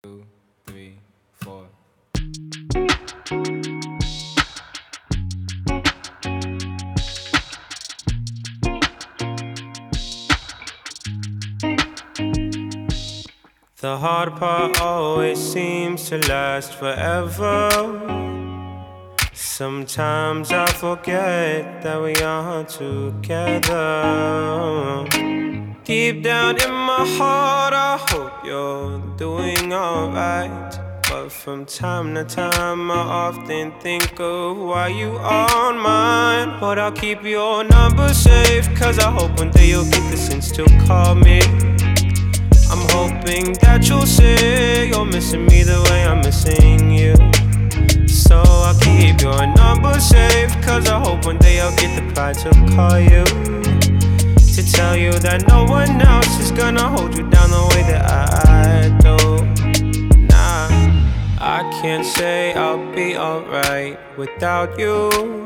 2, 3, 4. The hard part always seems to last forever. Sometimes I forget that we are together. Deep down in my heart, I hope you're doing alright. But from time to time, I often think of why you aren't mine. But I'll keep your number safe, cause I hope one day you'll get the sense to call me. I'm hoping that you'll say you're missing me the way I'm missing you. So I'll keep your number safe, cause I hope one day I'll get the pride to call you, to tell you that no one else is gonna hold you down the way that I do. Nah, I can't say I'll be alright without you,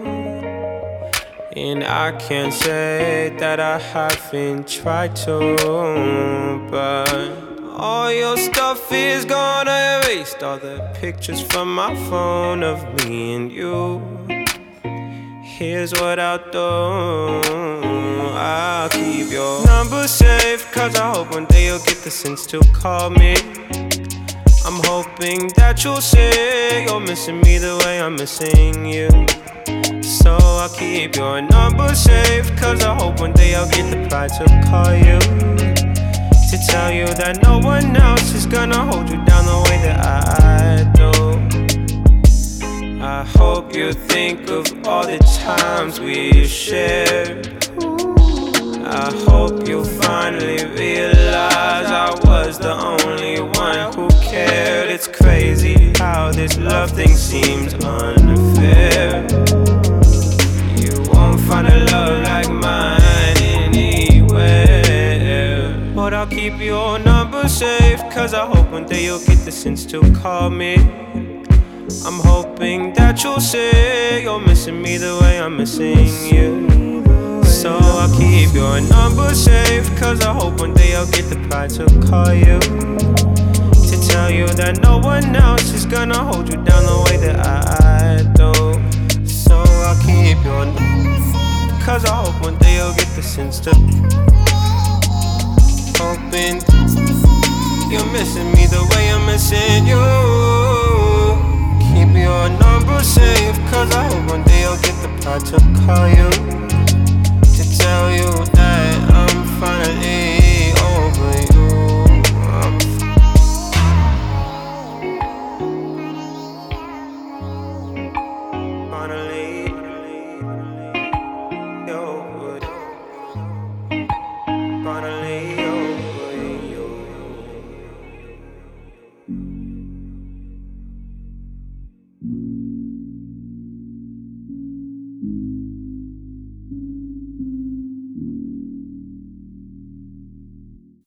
and I can't say that I haven't tried to. But all your stuff is gone. I erased all the pictures from my phone of me and you. Here's what I'll do, I'll keep your number safe, cause I hope one day you'll get the sense to call me. I'm hoping that you'll say you're missing me the way I'm missing you. So I'll keep your number safe, cause I hope one day I'll get the pride to call you, to tell you that no one else is gonna hold you down the way that I do. I hope you think of all the times we shared. I hope you finally realize I was the only one who cared. It's crazy how this love thing seems unfair. You won't find a love like mine anywhere. But I'll keep your number safe, cause I hope one day you'll get the sense to call me. I'm hoping that you'll say you're missing me the way I'm missing you. So I'll keep your number safe, cause I hope one day I'll get the pride to call you, to tell you that no one else is gonna hold you down the way that I do. So I'll keep your number, cause I hope one day you'll get the sense to. Hoping you're missing me the way I'm missing you. Keep your number safe, cause I hope one day I'll get the pride to call you.